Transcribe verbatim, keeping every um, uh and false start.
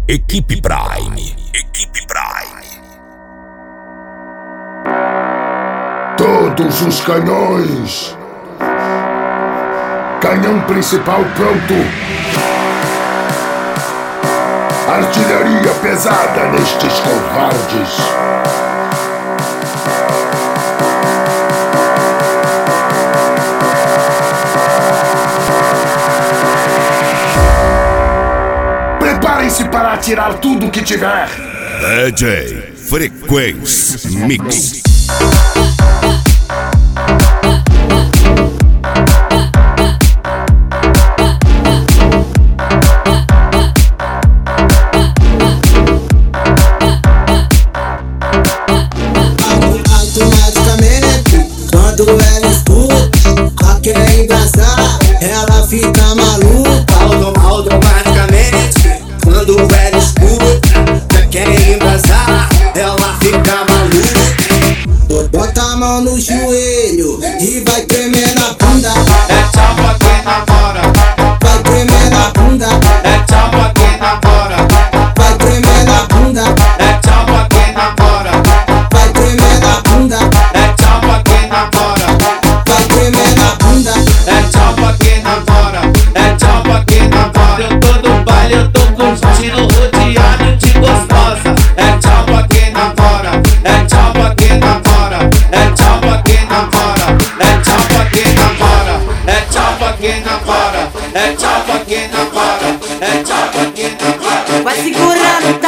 Equipe Prime. Equipe Prime. Todos os canhões. Canhão principal pronto. Artilharia pesada nestes covardes. Preparem-se para atirar tudo que tiver. D J Frequência Mix. Automaticamente, quando ela escuta, a quer engraçar, ela fica maluca. Automaticamente, quando ela escuta, quer embrasar, ela fica maluca. Bota a mão no joelho e vai tremer na bunda. É tchau pra quem namora. Vai tremer na bunda. É tchau pra quem namora. Vai tremer na bunda. É tchau pra quem namora. Vai tremer na bunda. É tchau pra quem namora. Vai tremer na bunda. É tchau pra quem namora. É tchau pra quem namora. Eu tô no baile, eu tô curtindo, rodeado de gostosa. É tchau pra quem namora. É tchau pra quem namora. É tchau pra quem namora. É tchau pra quem namora. É tchau pra quem namora. É tchau pra quem namora. É tchau pra quem namora. Vai segurando.